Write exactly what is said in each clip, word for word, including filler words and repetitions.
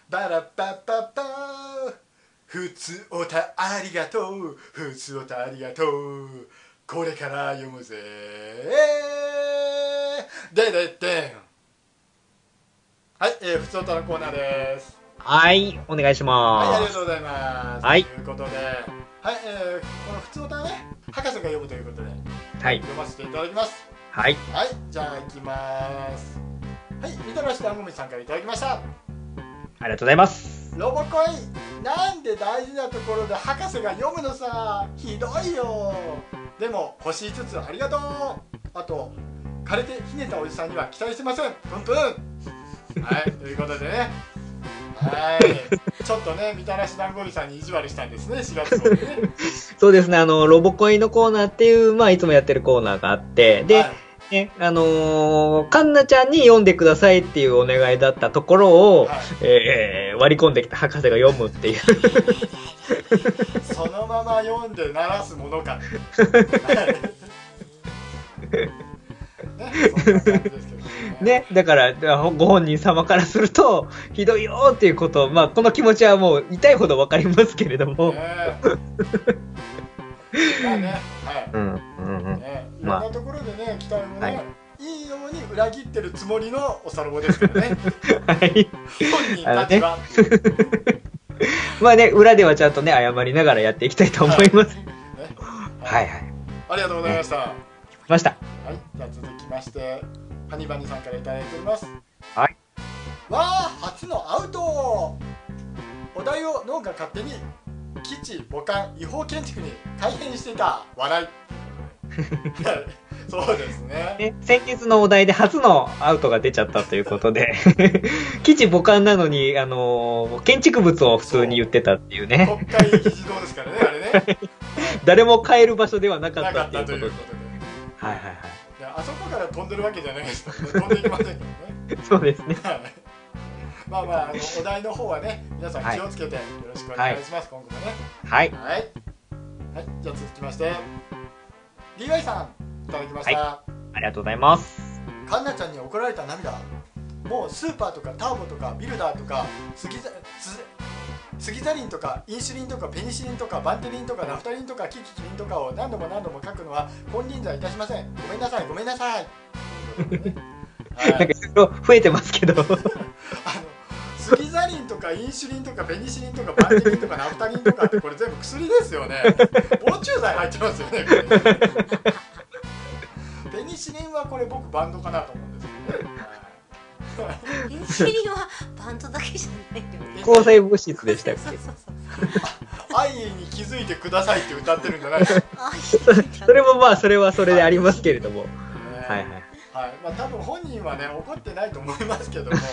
バラッパッパッパー、ふつおたありがとう、ふつおたありがとう、これから読むぜでででん。はい、えー、ふつおたのコーナーです。 はい、お願いします。 はい、ありがとうございます。 はい、 ということで、はい、えー、このふつおたね、博士が読むということで、 はい、 読ませていただきます。 はい、 はい、じゃあ行きます。はい、みたらし団子道さんからいただきました。 ありがとうございます。 ロボコイ、なんで大事なところで博士が読むのさ、ひどいよ。でも星いつつありがとう。あと枯れてひねたおじさんには期待してません、プンプン。はい、ということでね、はい、ちょっとねみたらし団子道さんに意地悪したんですね、しがつ号でね。 そうですね、あのロボコイのコーナーっていう、まあいつもやってるコーナーがあって、で、はいね、あのー、カンナちゃんに読んでくださいっていうお願いだったところを、はい、えー、割り込んできた博士が読むっていう。 そのまま読んで鳴らすものか。ね、そんな感じですけどね。 ね、だからご本人様からするとひどいよっていうこと、まあこの気持ちはもう痛いほどわかりますけれども。ねまあね、はい。うんうんうん。ね、いろんなところでね、期待もね、はい、いいように裏切ってるつもりのおさろぼですからね。はい。本人たちは。 まあね、裏ではちゃんとね、謝りながらやっていきたいと思います。はい、はい、はい。 ありがとうございました。 ね、ました。 はい、じゃあ続きまして、ハニバニさんからいただいております。 はい。 わあ、初のアウト。お題を脳が勝手に基地母艦違法建築に改変していた、笑い。そうですね。 ね、先日のお題で初のアウトが出ちゃったということで基地母艦なのに、あのー、建築物を普通に言ってたっていうね。 国会議事堂ですからね、あれね。 誰も買える場所ではなかったっていうことで。はいはいはい。あそこから飛んでるわけじゃないですからね。飛んでいきませんからね。 そうですね。 まあまあ、あのお題の方はね、皆さん気をつけてよろしくお願いします、はい、今後もね。 はい。 はい。はい、じゃあ続きまして、ディーワイ さん、いただきました。 はい、ありがとうございます。 カンナちゃんに怒られた涙。もうスーパーとかターボとかビルダーとかスギザスギザリンとかインシュリンとかペニシリンとかバンテリンとかナフタリンとかキキキリンとかを何度も何度も書くのは金輪際いたしません。ごめんなさい、ごめんなさい。 はい、なんかいろいろ増えてますけど。あのスギザリンとかインシュリンとかペニシリンとかバンテリンとかナフタリンとかってこれ全部薬ですよね。防虫剤入ってますよね、これ。ペニシリンはこれ僕バンドかなと思うんですけどね。 ペニシリンはバンドだけじゃないよね。 抗生物質でしたっけ。 愛に気づいてくださいって歌ってるんじゃないですか。 それもまあそれはそれでありますけれども。はいはい。 はい、まあ多分本人はね怒ってないと思いますけども。はい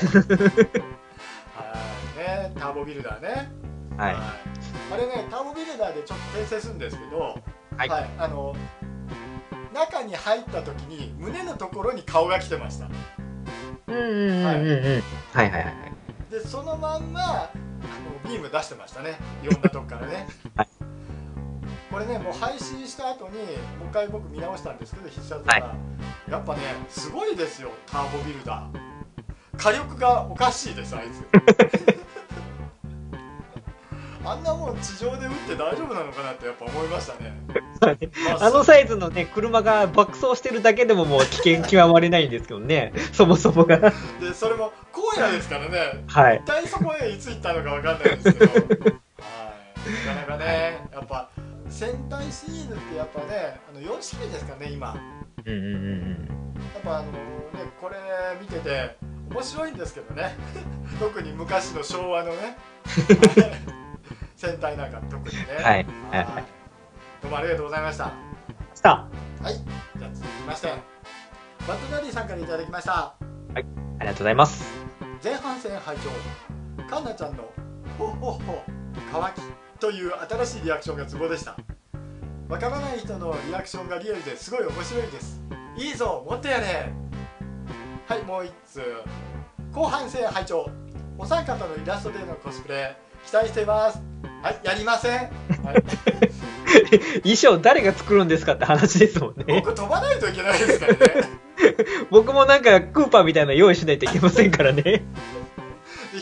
ね、ターボビルダーね。 はい。 あれね、ターボビルダーでちょっと訂正するんですけど、 はい。 はい、あの中に入った時に胸のところに顔が来てました。 うんうんうんうん。はいはいはいはい。 でそのまんまあのビーム出してましたね。いろんなとこからね。はい。これねもう配信した後にもう一回僕見直したんですけど必殺技、はい、やっぱねすごいですよ、ターボビルダー。火力がおかしいです、あいつ。あんなもん地上で撃って大丈夫なのかなってやっぱ思いましたね。 あのサイズのね車が爆走してるだけでももう危険極まりないんですけどね。そもそもがでそれも荒野ですからね。 はい。 一体そこへいつ行ったのかわかんないんですけど、はい、なかなかねやっぱ戦隊シリーズってやっぱねあのよん種類ですからね今。 うんうんうんうん。 やっぱあのねこれ見てて面白いんですけどね。特に昔の昭和のね戦隊なんか特にね。 はい。 はい。どうもありがとうございました。 した。 はい。じゃあ続きましてバッドナディさんからいただきました。はい。 ありがとうございます。 前半戦拝聴。カンナちゃんのほほほ乾きという新しいリアクションがツボでした。わからない人のリアクションがリアルですごい面白いです。いいぞもっとやれ。はい、もう一通。後半戦拝聴。お三方のイラストでのコスプレ期待しています。はい、やりません。はい、 衣装誰が作るんですかって話ですもんね。 僕飛ばないといけないですからね。 僕もなんかクーパーみたいなの用意しないといけませんからね。 で一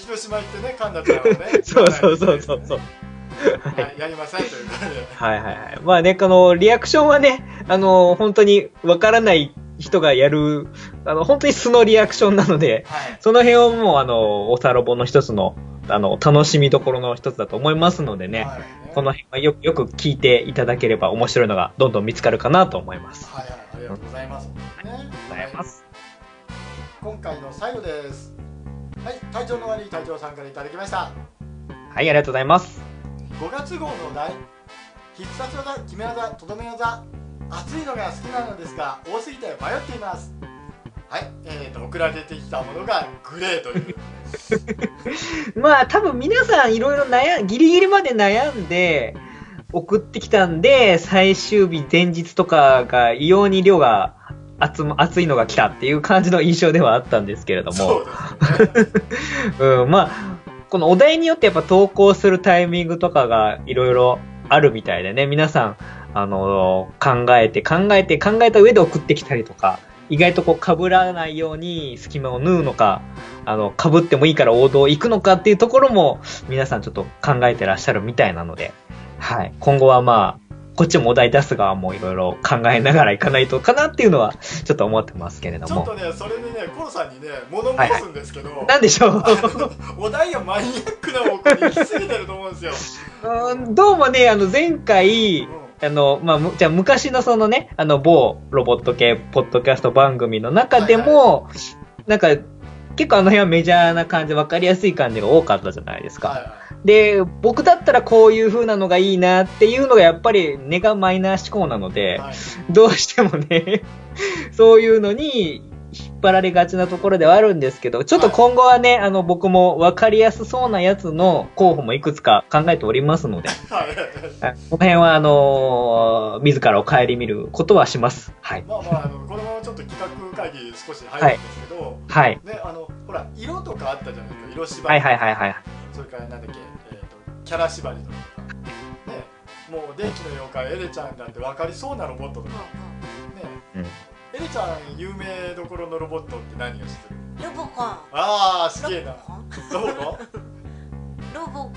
広島行ってね、カンナちゃんをねそうそうそうそうそう、 はい、やりませんということで、 はいはいはい。まあね、このリアクションはね、あの本当にわからない人がやる、あの本当に素のリアクションなので、はい、その辺をもうあのおさロボの一つのあの楽しみどころの一つだと思いますのでね、はい、この辺はよくよく聞いていただければ面白いのがどんどん見つかるかなと思います。 はいはい、ありがとうございます。ね、 ありがとうございます。 今回の最後です。はい、隊長の悪い隊長さんからいただきました。 はい、ありがとうございます。 ごがつ号のお題、必殺技、決め技、とどめ技、熱いのが好きなのですが多すぎて迷っています。はい、えーと送られてきたものがグレーというまあ多分皆さんいろいろ悩んギリギリまで悩んで送ってきたんで、最終日前日とかが異様に量が熱熱いのが来たっていう感じの印象ではあったんですけれども、そうですねうん、まあこのお題によってやっぱ投稿するタイミングとかがいろいろあるみたいでね、皆さんあの考えて考えて考えた上で送ってきたりとか、意外とこう被らないように隙間を縫うのか、あの被ってもいいから王道行くのかっていうところも皆さんちょっと考えてらっしゃるみたいなので、はい、今後はまあこっちもお題出す側もいろいろ考えながらいかないとかなっていうのはちょっと思ってますけれども、 ちょっとねそれでねコロさんにね物申すんですけど、はいはい、 なんでしょうお題がマニアックな方向に行き過ぎてると思うんですようんどうもね、あの前回、うんあの、まあ、じゃあ昔のそのね、あの某ロボット系ポッドキャスト番組の中でも、はいはい、なんか結構あの辺はメジャーな感じ、わかりやすい感じが多かったじゃないですか。はいはい、で、僕だったらこういう風なのがいいなっていうのがやっぱり根がマイナー思考なので、はい、どうしてもね、そういうのに引っ張られがちなところではあるんですけど、ちょっと今後はね、はい、あの僕も分かりやすそうなやつの候補もいくつか考えておりますので、はい、この辺はあのー、自らを顧みることはします。はい。 まあまあ、あのこのままちょっと企画会議少し入るんですけど、はい。ね、あのほら色とかあったじゃないですか、色縛り。はいはいはいはい。それからなんだっけ、えーと、キャラ縛りとか、ね、もう電気の妖怪エレちゃんだって分かりそうなロボットとか、ね。うんエレちゃん有名どころのロボットって何が知ってる？ ロボコン。 ああすげえな。ロボコン？ ロボコン。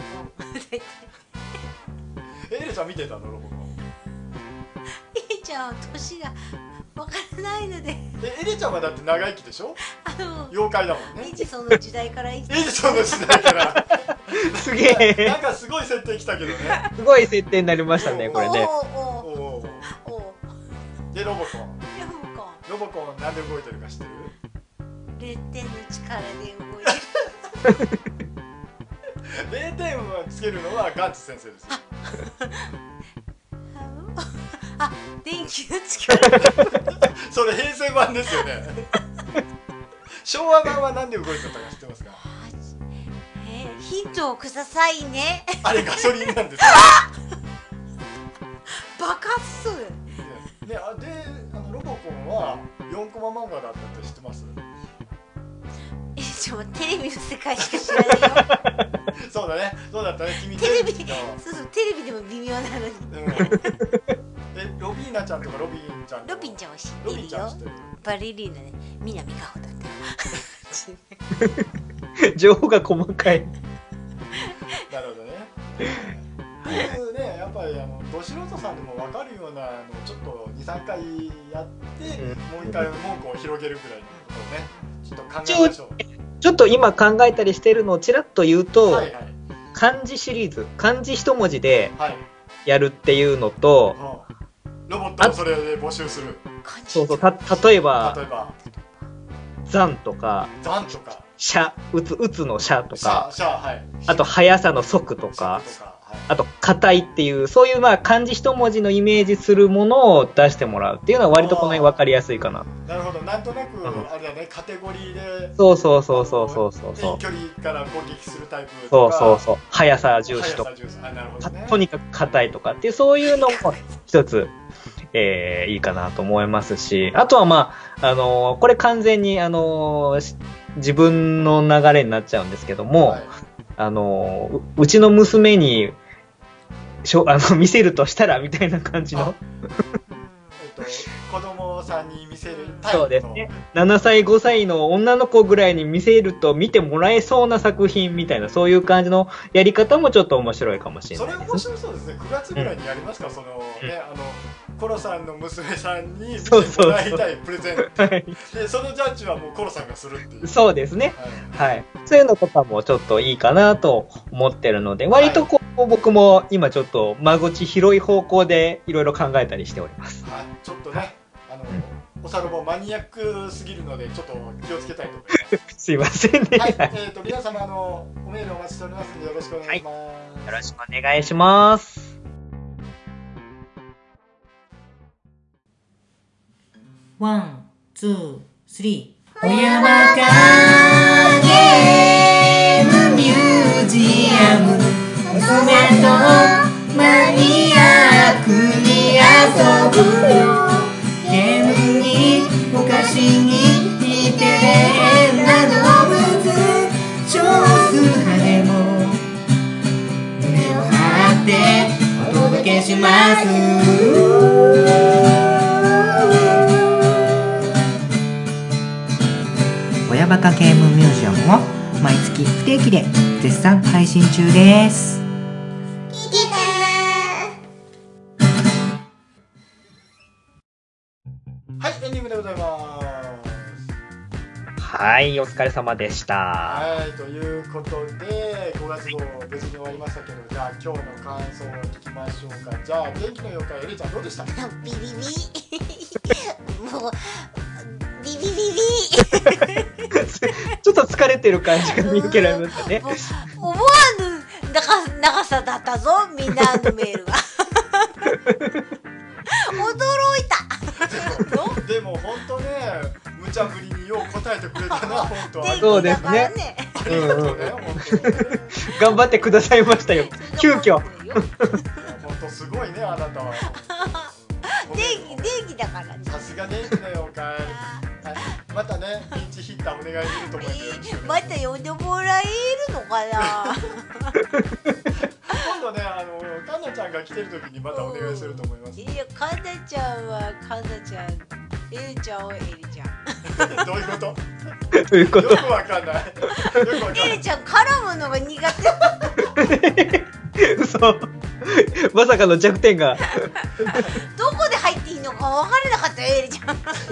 エレちゃん見てたのロボコン？ エレちゃんは年がわからないので。 えエレちゃんはだって長生きでしょ？あの妖怪だもんね。 エジソンの時代から生きて。 エジソンの時代から。 すげえ。 なんかすごい設定きたけどね。 すごい設定になりましたねこれね。 おおおお。 でロボコン。ロボコンなんで動いてるか知ってる？ れいてんの力で動いてる。 れいてんをつけるのはガンツ先生ですよ。 あ、電気の力。 それ平成版ですよね。昭和版はなんで動いてたか知ってますか？ えー、ヒントをくださいね。 あれガソリンなんですよ。 バカっす。 ね、あであのロボコンはよんコマ漫画だったって知ってます？ え、ちょっとテレビの世界しか知らないよ。 そうだね、そうだったね、君テレビ、そうそう、テレビでも微妙なのに。うん、 え、ロビーナちゃんとかロビンちゃんロビンちゃんは知ってるよ。バレリーナね、南かほだったよ。 情報が細かい。 なるほどね。っていうね、やっぱりあのど素人さんでも分かるようなのをちょっとにさんかいやって、うん、もう一回文句を広げるくらいのことをね、ちょっと考えましょう。 ちょっと今考えたりしてるのをちらっと言うと、はいはい、漢字シリーズ、漢字一文字でやるっていうのと、 はい、ロボットをそれで募集する。 そうそう、た例えば、 例えば残とか、 残とか、 車、打つ、打つの車とか、 車、はい、 あと速さの速とか、あと硬いっていう、そういうまあ漢字一文字のイメージするものを出してもらうっていうのは割とこの辺分かりやすいかな。 なるほど、なんとなくあれだね、カテゴリーで、 そうそうそうそうそうそうそう。 遠距離から攻撃するタイプとか、そうそうそう、速さ重視とか、 あ、なるほどね、 とにかく硬いとかっていうそういうのも一つ。えー、いいかなと思いますし、あとはまあ、あのー、これ完全に、あのー、自分の流れになっちゃうんですけども、はい、あのー、う, うちの娘にしょあの見せるとしたらみたいな感じの、 えっと、子供さんに見せるタイプの。 そうですね。ななさい、ごさいの女の子ぐらいに見せると見てもらえそうな作品みたいな、そういう感じのやり方もちょっと面白いかもしれないです。 それ面白そうですね。くがつぐらいにやりますか、うん、そのね、あの、コロさんの娘さんに見てもらいたいプレゼント。はい、で、そのジャッジはもうコロさんがするっていう。 そうですね。はい。はい、そういうのとかもちょっといいかなと思ってるので、割とこう、はい、僕も今ちょっと間口広い方向でいろいろ考えたりしております。 はい。ちょっとね、あの、うん、おさろもマニアックすぎるので、ちょっと気をつけたいと思います。 すいませんね。 はい。えっ、ー、と、皆様、あの、おメールお待ちしておりますので、よろしくお願いします。はい、 よろしくお願いします。 ワン、ツー、スリー。小山かゲームミュージアム。娘とマニアックに遊ぶよ。ゲームにお菓子に似てるな動物。少数派でも胸を張ってお届けします。親バカゲームミュージアムは毎月不定期で絶賛配信中です。 聞いてねー。はい、エンディングでございます。 はい、お疲れ様でした。 はい、ということでごがつ号無事に終わりましたけど、じゃあ今日の感想を聞きましょうか。じゃあ元気のようかエリちゃんどうでした？ ビビビもうビビビビちょっと疲れてる感じが見受けられましたね。 思わぬ長長さだったぞ、みんなのメールが。驚いた。 でも本当ね、無茶ぶりによう答えてくれたな、本当。 そうですね。 ありがとうね、本当に。 頑張ってくださいましたよ。急遽。 本当すごいね、あなたは。 電気電気だからね。 さすが電気だよ、かい。またね、ピンチヒッターお願いすると思います。 また呼んでもらえるのかな。 今度ね、あのカンナちゃんが来てる時にまたお願いすると思います。 いや、カンナちゃんはカンナちゃん、エリちゃんはエリちゃん。どういうこと？ どういうこと？ よくわかんない。よくわかんない。 エリちゃん絡むのが苦手。 嘘。まさかの弱点が。 どこで入っていいのか分からなかったよ、エリちゃん。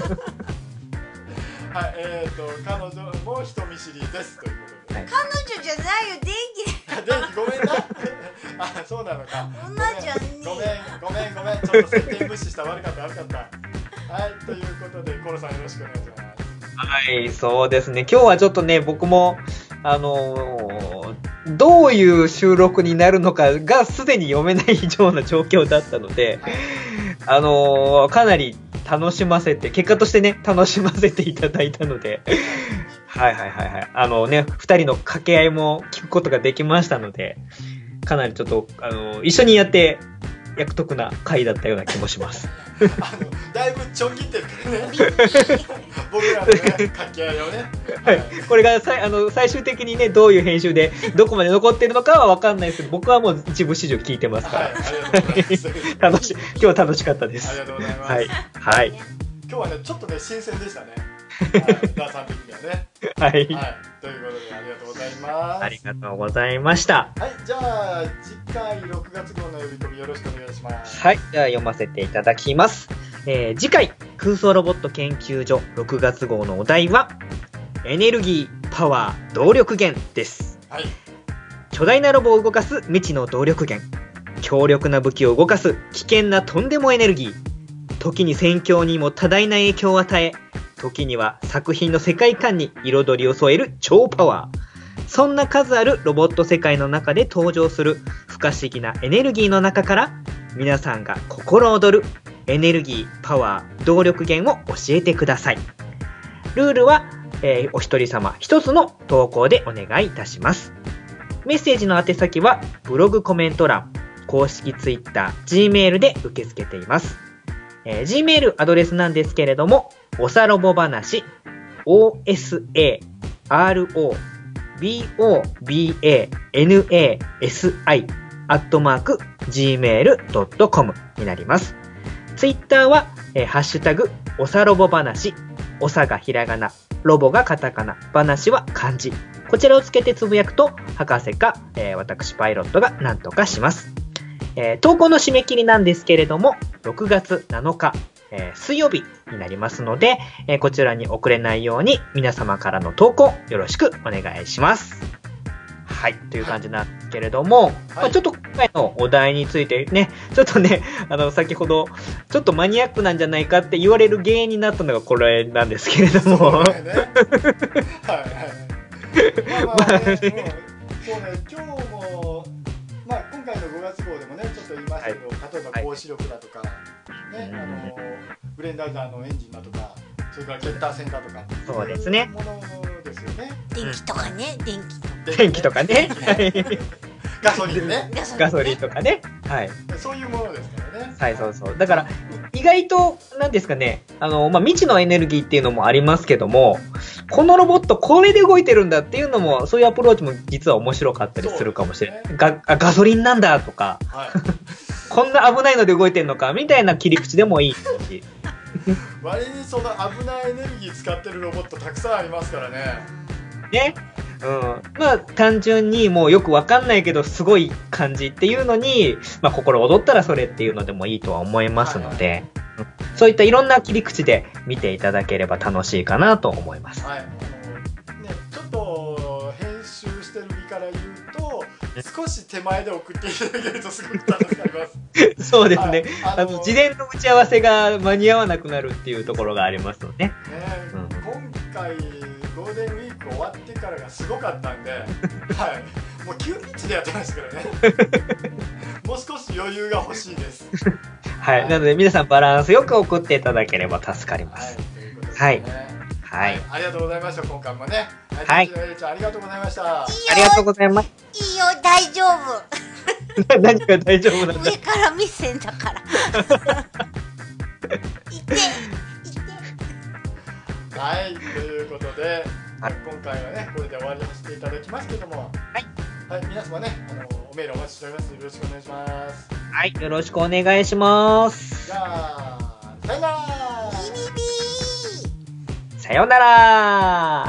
はい、えーと、彼女も人見知りですということで、はい、 彼女じゃないよ、電気で電気ごめんな。あ、そうなのか。 女じゃねえ。 ごめんごめんごめん、ちょっと設定無視した、悪かった悪かった。はい、ということでコロさんよろしくお願いします。 はい、そうですね。今日はちょっとね、僕もあのー、どういう収録になるのかがすでに読めないような状況だったので、はい、あのー、かなり楽しませて、結果としてね、楽しませていただいたので、はいはいはいはい。あのね、二人の掛け合いも聞くことができましたので、かなりちょっと、あの、一緒にやって役得な回だったような気もします。 あの、だいぶちょん切ってるからね。僕らのね、掛け合いをね。 はい。これがさいあの最終的にね、どういう編集で、どこまで残ってるのかはわかんないですけど、僕はもう一部始終聞いてますから。はい、ありがとうございます。楽しい、今日は楽しかったです。 ありがとうございます。 はい。はい。 今日はね、ちょっとね、新鮮でしたね。はい、ダーさん的にはね。 はい。はい。 ということで、ありがとうございます。 ありがとうございました。 はい、じゃあ、次回ろくがつ号の呼び込みよろしくお願いします。 はい、では読ませていただきます。えー、次回、空想ロボット研究所ろくがつ号のお題は、エネルギー、パワー、動力源です。 はい。 巨大なロボを動かす未知の動力源。強力な武器を動かす危険なとんでもエネルギー。時に戦況にも多大な影響を与え、時には作品の世界観に彩りを添える超パワー。そんな数あるロボット世界の中で登場する不可思議なエネルギーの中から、皆さんが心躍るエネルギー、パワー、動力源を教えてください。ルールは、えー、お一人様一つの投稿でお願いいたします。メッセージの宛先はブログコメント欄、公式ツイッター、Gmail で受け付けています。えー、Gmail アドレスなんですけれども、おさろぼ話 オーエスエーアールオービーオービーエーエヌエーエスアイ アットマーク ジーメールドットコム になります。 ツイッターは、えーハッシュタグ、おさロボ話、おさがひらがな、ロボがカタカナ、話は漢字。こちらをつけてつぶやくと、博士か、えー私パイロットが何とかします。えー投稿の締め切りなんですけれども、ろくがつなのか、えー水曜日になりますので、えーこちらに遅れないように皆様からの投稿よろしくお願いします。はい、という感じなんですけれども、まあ、ちょっと今回のお題についてね、ちょっとね、あの、先ほど、ちょっとマニアックなんじゃないかって言われる原因になったのがこれなんですけれども。 そうだよね。はいはい。まあまあね、もうそうね、今日も、まあ今回のごがつ号でもね、ちょっと言いましたけど、例えば高視力だとか、ね、あの、グレンダイザーのエンジンだとか、それからゲッター線だとか、 そうですね。 ものですよね。 電気とかね、電気。 電気とかね。 ガソリンね。 ガソリンとかね。はい。 そういうものですからね。 はい、そうそう。だから、意外と、なんですかね、あの、まあ、未知のエネルギーっていうのもありますけども、このロボットこれで動いてるんだっていうのも、そういうアプローチも実は面白かったりするかもしれない。ね、ガあガソリンなんだとか、はい、こんな危ないので動いてるのかみたいな切り口でもいいし。 割にその危ないエネルギー使ってるロボットたくさんありますからね。 ね。うん。まあ、単純にもうよくわかんないけど、すごい感じっていうのに、まあ、心躍ったらそれっていうのでもいいとは思いますので、はい、そういったいろんな切り口で見ていただければ楽しいかなと思います。 はい。あの、ね、ちょっと編集してる身から言うと、少し手前で送っていただけるとすごく楽しかります。 そうですね。 はい、 あの、事前の打ち合わせが間に合わなくなるっていうところがありますので。ね、 うん、今回、ゴールデンウィーク終わってからがすごかったんで、はい、もう急ピッチでやってましたからね。もう少し余裕が欲しいです。 はい、はい、なので皆さんバランスよく送っていただければ助かります。はい。 はい、ありがとうございました。今回もね。はい。ちゃんありがとうございました。 ありがとうございます。 いいよ、大丈夫。 何が大丈夫なんだ。 上から目線だから。いて、いて。 はい、ということで、はい、今回はね、これで終わりさせていただきますけども、はい、はい、皆様ね、あのおメールお待ちしております。よろしくお願いします。 はい、よろしくお願いします。 じゃあ、さよなら。 ビビビー。 さよなら。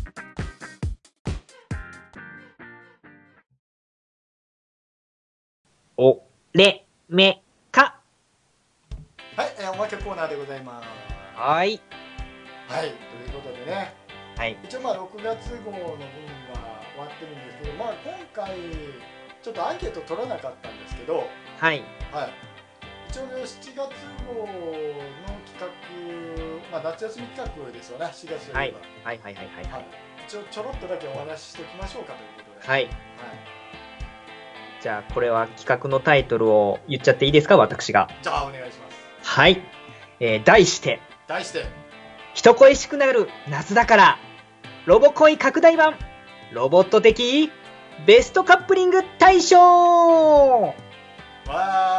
おれめか。 はい、えー、おまけコーナーでございます。 はい。 はい、ということでね、はい、一応まあろくがつ号の分は終わってるんですけど、まあ今回ちょっとアンケート取らなかったんですけど、 はい。 はい。一応しちがつ号の企画、まあ夏休み企画ですよね、しがつといえば。はい、 はいはいはいはい、はい。 一応ちょろっとだけお話ししておきましょうかということで。 はい。はい。じゃあこれは企画のタイトルを言っちゃっていいですか、私が。 じゃあお願いします。 はい。えー、題して。 題して。 人恋しくなる夏だからロボ恋拡大版ロボット的ベストカップリング大賞。わー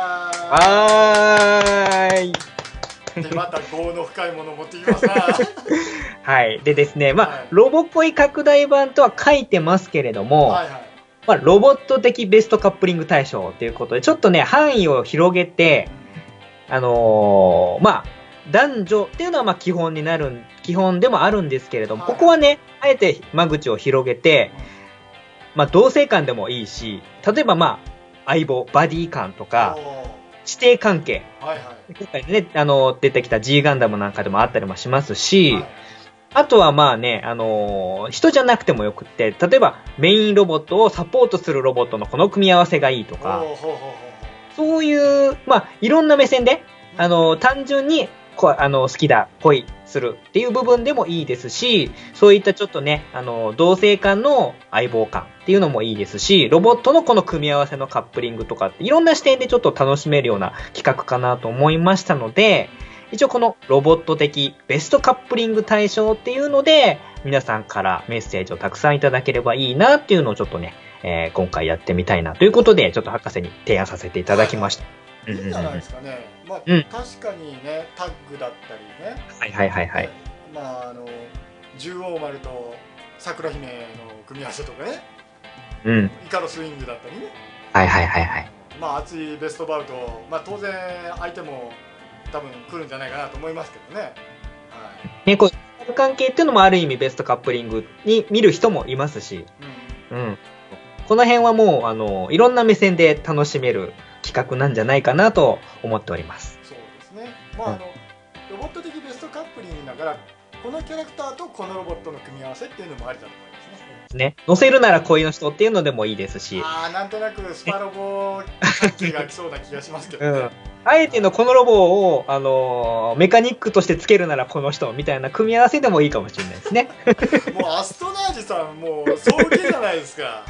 わーい。 でまた業の深いものを持ってきますな。 はい。でですね、まあ、はい、ロボ恋拡大版とは書いてますけれども、はいはい、まあ、ロボット的ベストカップリング大賞ということで、ちょっとね、範囲を広げて、あのー、まあ、男女っていうのはまあ基本になる、基本でもあるんですけれども、はい、ここはね、あえて間口を広げて、まあ同性間でもいいし、例えばまあ相棒、バディ感とか、師弟関係。はいはい、今回ね、あの、出てきた G ガンダムなんかでもあったりもしますし、はい、あとはまあね、あのー、人じゃなくてもよくって、例えばメインロボットをサポートするロボットのこの組み合わせがいいとか、そういう、まあいろんな目線で、あのー、単純にこあの好きだ、恋するっていう部分でもいいですし、そういったちょっとね、あの、同性間の相棒感っていうのもいいですし、ロボットのこの組み合わせのカップリングとかっていろんな視点でちょっと楽しめるような企画かなと思いましたので、一応このロボット的ベストカップリング大賞っていうので、皆さんからメッセージをたくさんいただければいいなっていうのをちょっとね、えー、今回やってみたいなということで、ちょっと博士に提案させていただきました。 いいんじゃないですかね。まあ、うん、確かにね、タッグだったりね。 はいはいはいはい。 まあ、あの、獣王丸と桜姫の組み合わせとかね。 うん。 イカロスウィングだったりね。 はいはいはいはい。 まあ、熱いベストバウト、まあ、当然相手も多分来るんじゃないかなと思いますけどね。はい、 ね、こう関係っていうのもある意味ベストカップリングに見る人もいますし、うん、うん、この辺はもうあのいろんな目線で楽しめる企画なんじゃないかなと思っております。 そうですね。まあ、あの、うん、ロボット的ベストカップリングだからこのキャラクターとこのロボットの組み合わせっていうのもありだと思いますね。 ね、乗せるならこういう人っていうのでもいいですし、 ああ、なんとなくスパロボ関係が来そうな気がしますけどね。うん、 あえてのこのロボを、あのー、メカニックとしてつけるならこの人みたいな組み合わせでもいいかもしれないですね。 もうアストナージさんもうそうげじゃないですか。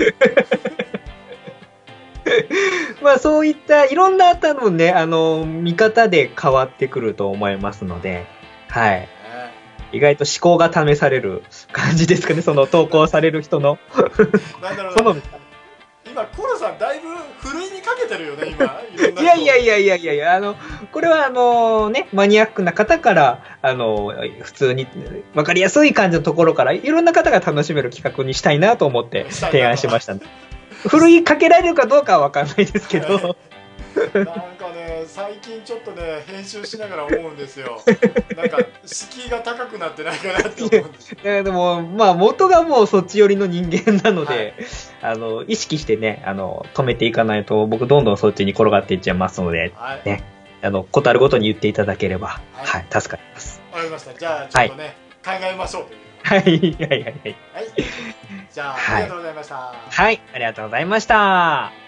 まあそういったいろんな多分ね、あのー、見方で変わってくると思いますので、はい。意外と思考が試される感じですかね、その投稿される人の。 なんだろうな。今コロさんだいぶふるいにかけてるよね、今。い, いやいやいやいやいやいや、あのこれはあのね、マニアックな方からあの普通に分かりやすい感じのところからいろんな方が楽しめる企画にしたいなと思って提案しましたんで。ふるいかけられるかどうかは分かんないですけど。 なんかね、最近ちょっとね編集しながら思うんですよ。なんか敷居が高くなってないかなって思うんです。 でもまあ元がもうそっち寄りの人間なので、はい、あの意識してね、あの止めていかないと僕どんどんそっちに転がっていっちゃいますので、はい、ね、あのことあるごとに言っていただければ、はい、はい、助かります。 わかりました。じゃあちょっとね、はい、考えましょうという。 はいはいはいはい。 はい。じゃあ、はい、ありがとうございました。 はい、ありがとうございました。